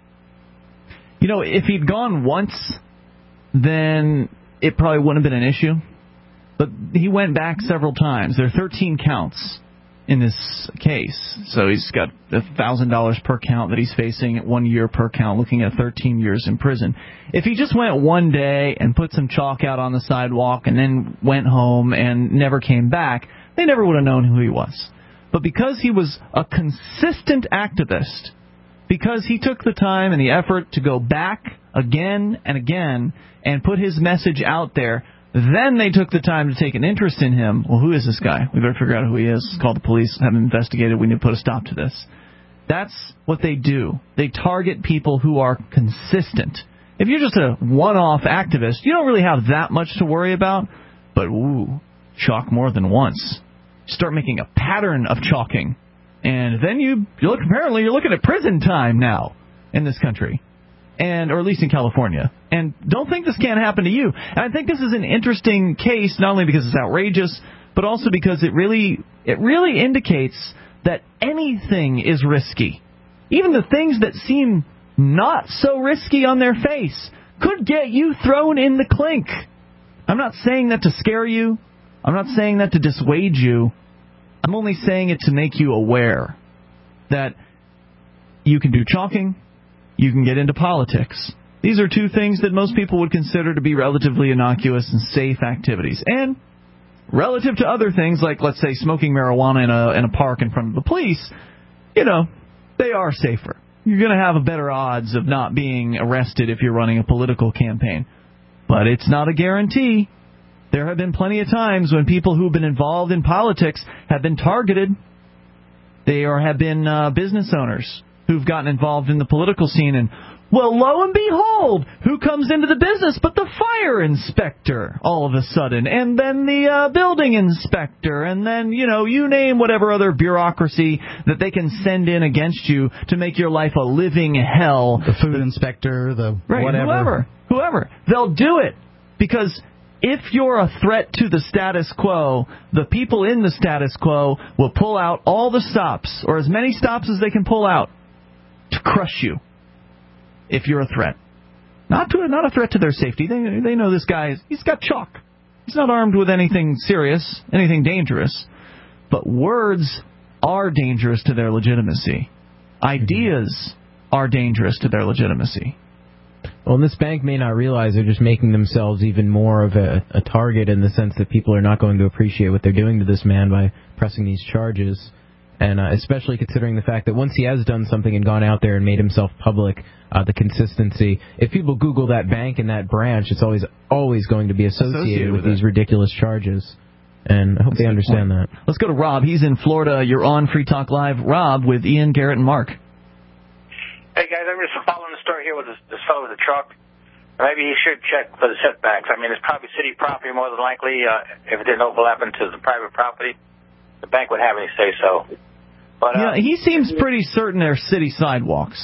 If he'd gone once, then it probably wouldn't have been an issue. But he went back several times. There are 13 counts in this case. So he's got $1,000 per count that he's facing, 1 year per count, looking at 13 years in prison. If he just went one day and put some chalk out on the sidewalk and then went home and never came back, they never would have known who he was. But because he was a consistent activist, because he took the time and the effort to go back again and again and put his message out there, then they took the time to take an interest in him. Well, who is this guy? We better figure out who he is. Call the police, have him investigated. We need to put a stop to this. That's what they do. They target people who are consistent. If you're just a one-off activist, you don't really have that much to worry about. But, chalk more than once. Start making a pattern of chalking. And then apparently you're looking at prison time now in this country. Or at least in California. And don't think this can't happen to you. And I think this is an interesting case, not only because it's outrageous, but also because it really indicates that anything is risky. Even the things that seem not so risky on their face could get you thrown in the clink. I'm not saying that to scare you. I'm not saying that to dissuade you. I'm only saying it to make you aware that you can do chalking. You can get into politics. These are two things that most people would consider to be relatively innocuous and safe activities. And relative to other things, like, let's say, smoking marijuana in a park in front of the police, they are safer. You're going to have a better odds of not being arrested if you're running a political campaign. But it's not a guarantee. There have been plenty of times when people who have been involved in politics have been targeted. There have been business owners who've gotten involved in the political scene, and, well, lo and behold, who comes into the business but the fire inspector all of a sudden, and then the building inspector, and then, you name whatever other bureaucracy that they can send in against you to make your life a living hell. The food inspector, whatever. Whoever. They'll do it because if you're a threat to the status quo, the people in the status quo will pull out all the stops, or as many stops as they can pull out, to crush you if you're a threat. Not a threat to their safety. They know this guy, he's got chalk. He's not armed with anything serious, anything dangerous. But words are dangerous to their legitimacy. Ideas are dangerous to their legitimacy. Well, and this bank may not realize they're just making themselves even more of a target in the sense that people are not going to appreciate what they're doing to this man by pressing these charges. And especially considering the fact that once he has done something and gone out there and made himself public, the consistency, if people Google that bank and that branch, it's always going to be associated with these ridiculous charges. And I hope they understand that. Let's go to Rob. He's in Florida. You're on Free Talk Live. Rob with Ian, Garrett, and Mark. Hey, guys, I'm just following the story here with this fellow with the truck. Maybe he should check for the setbacks. I mean, it's probably city property more than likely. If it didn't overlap into the private property, the bank would have any say-so. But, he seems pretty certain they're city sidewalks.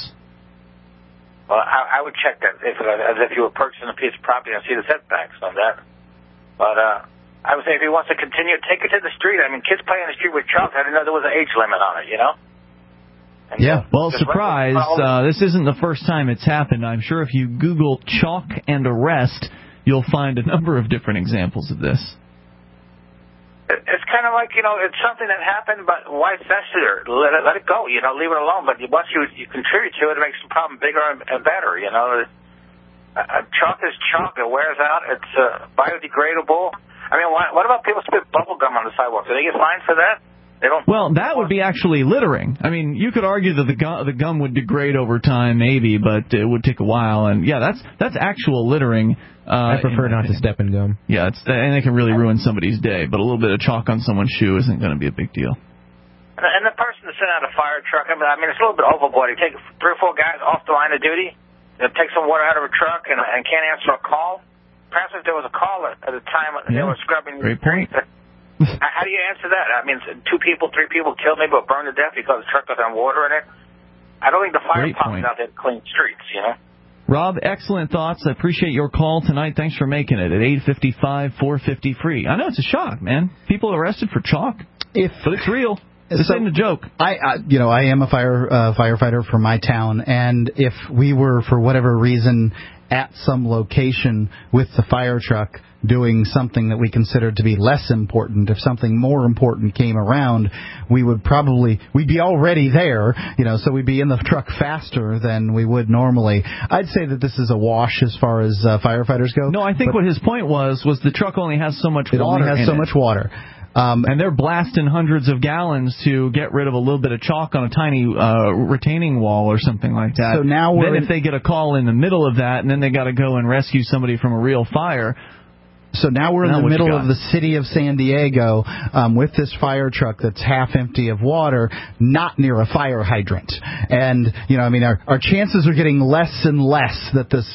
Well, I would check that as if you were purchasing a piece of property and see the setbacks on that. But I would say if he wants to continue, take it to the street. I mean, kids play in the street with chalk. I didn't know there was an age limit on it, And well, surprise, this isn't the first time it's happened. I'm sure if you Google chalk and arrest, you'll find a number of different examples of this. It's kind of like, it's something that happened, but why fester? Let it go, leave it alone. But once you contribute to it, it makes the problem bigger and better, Chalk is chalk. It wears out. It's biodegradable. I mean, what about people spit bubble gum on the sidewalk? Do they get fined for that? They don't. Well, that would be actually littering. I mean, you could argue that the gum would degrade over time, maybe, but it would take a while. And yeah, that's actual littering. I prefer not to step in gum. Yeah, and it can really ruin somebody's day. But a little bit of chalk on someone's shoe isn't going to be a big deal. And the person that sent out a fire truck, I mean, it's a little bit overboard. You take 3 or 4 guys off the line of duty, take some water out of a truck, and can't answer a call. Perhaps if there was a call at the time they were scrubbing. Great point. How do you answer that? I mean, 2 people, 3 people killed, maybe or burned to death because the truck was on water in it. I don't think the fire department's out there to clean streets, you know? Rob, excellent thoughts. I appreciate your call tonight. Thanks for making it at 855-450-FREE. I know it's a shock, man. People arrested for chalk, but it's real. This ain't a joke. I am a firefighter for my town, and if we were, for whatever reason, at some location with the fire truck doing something that we considered to be less important, if something more important came around, we'd be already there, so we'd be in the truck faster than we would normally. I'd say that this is a wash as far as firefighters go. No, I think what his point was the truck only has so much water. It only has so much water. And they're blasting hundreds of gallons to get rid of a little bit of chalk on a tiny retaining wall or something like that. So now if they get a call in the middle of that, and then they got to go and rescue somebody from a real fire. So now we're in the middle of the city of San Diego with this fire truck that's half empty of water, not near a fire hydrant. And, our chances are getting less and less that this,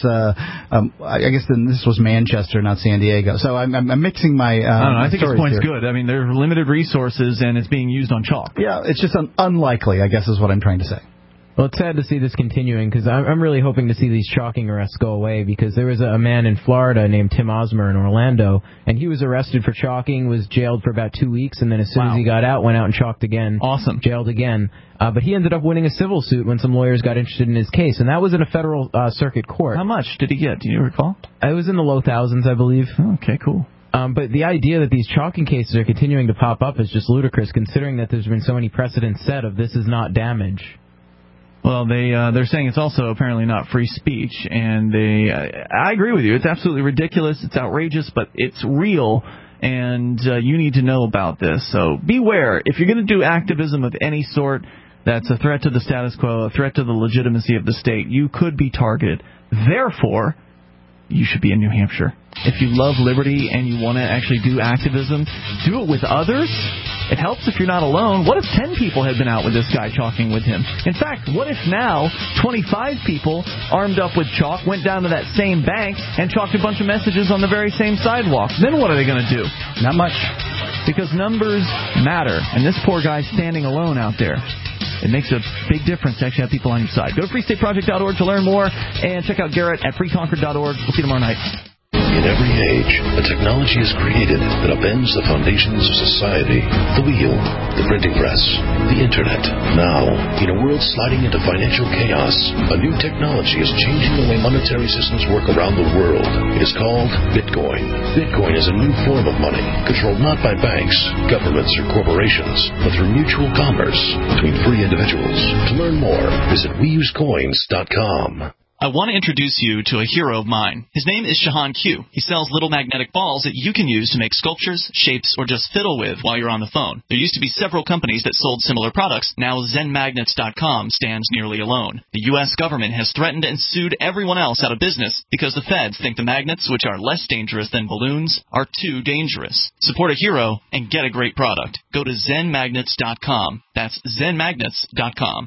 I guess this was Manchester, not San Diego. So I'm mixing my I don't know. I think his point's here. good. I mean, there are limited resources, and it's being used on chalk. Yeah, it's just unlikely, I guess, is what I'm trying to say. Well, it's sad to see this continuing because I'm really hoping to see these chalking arrests go away because there was a man in Florida named Tim Osmer in Orlando, and he was arrested for chalking, was jailed for about 2 weeks, and then as soon as he got out, went out and chalked again. Awesome. Jailed again. But he ended up winning a civil suit when some lawyers got interested in his case, and that was in a federal circuit court. How much did he get? Do you recall? It was in the low thousands, I believe. Okay, cool. But the idea that these chalking cases are continuing to pop up is just ludicrous, considering that there's been so many precedents set of this is not damage. Well, they're saying it's also apparently not free speech, and I agree with you. It's absolutely ridiculous. It's outrageous, but it's real, and you need to know about this. So beware. If you're going to do activism of any sort that's a threat to the status quo, a threat to the legitimacy of the state, you could be targeted. Therefore, you should be in New Hampshire. If you love liberty and you want to actually do activism, do it with others. It helps if you're not alone. What if 10 people had been out with this guy chalking with him? In fact, what if now 25 people armed up with chalk went down to that same bank and chalked a bunch of messages on the very same sidewalk? Then what are they going to do? Not much. Because numbers matter, and this poor guy's standing alone out there. It makes a big difference to actually have people on your side. Go to freestateproject.org to learn more, and check out Garrett at freeconcord.org. We'll see you tomorrow night. In every age, a technology is created that upends the foundations of society. The wheel, the printing press, the internet. Now, in a world sliding into financial chaos, a new technology is changing the way monetary systems work around the world. It is called Bitcoin. Bitcoin is a new form of money, controlled not by banks, governments, or corporations, but through mutual commerce between free individuals. To learn more, visit WeUseCoins.com. I want to introduce you to a hero of mine. His name is Shahan Q. He sells little magnetic balls that you can use to make sculptures, shapes, or just fiddle with while you're on the phone. There used to be several companies that sold similar products. Now ZenMagnets.com stands nearly alone. The U.S. government has threatened and sued everyone else out of business because the feds think the magnets, which are less dangerous than balloons, are too dangerous. Support a hero and get a great product. Go to ZenMagnets.com. That's ZenMagnets.com.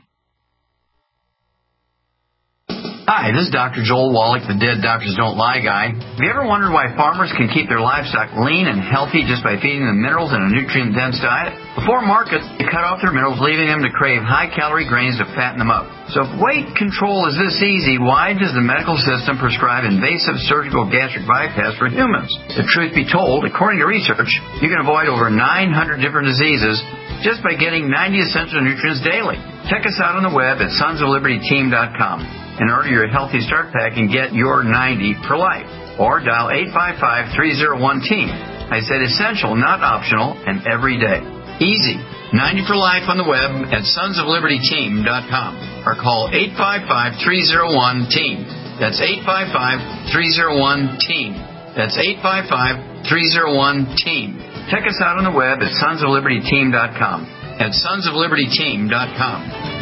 Hi, this is Dr. Joel Wallach, the Dead Doctors Don't Lie guy. Have you ever wondered why farmers can keep their livestock lean and healthy just by feeding them minerals and a nutrient-dense diet? Before markets, they cut off their minerals, leaving them to crave high-calorie grains to fatten them up. So if weight control is this easy, why does the medical system prescribe invasive surgical gastric bypass for humans? The truth be told, according to research, you can avoid over 900 different diseases just by getting 90 essential nutrients daily. Check us out on the web at sonsoflibertyteam.com. And order your Healthy Start Pack and get your 90 for life. Or dial 855-301-TEAM. I said essential, not optional, and every day. Easy. 90 for life on the web at sonsoflibertyteam.com. Or call 855-301-TEAM. That's 855-301-TEAM. That's 855-301-TEAM. Check us out on the web at sonsoflibertyteam.com. at sonsoflibertyteam.com.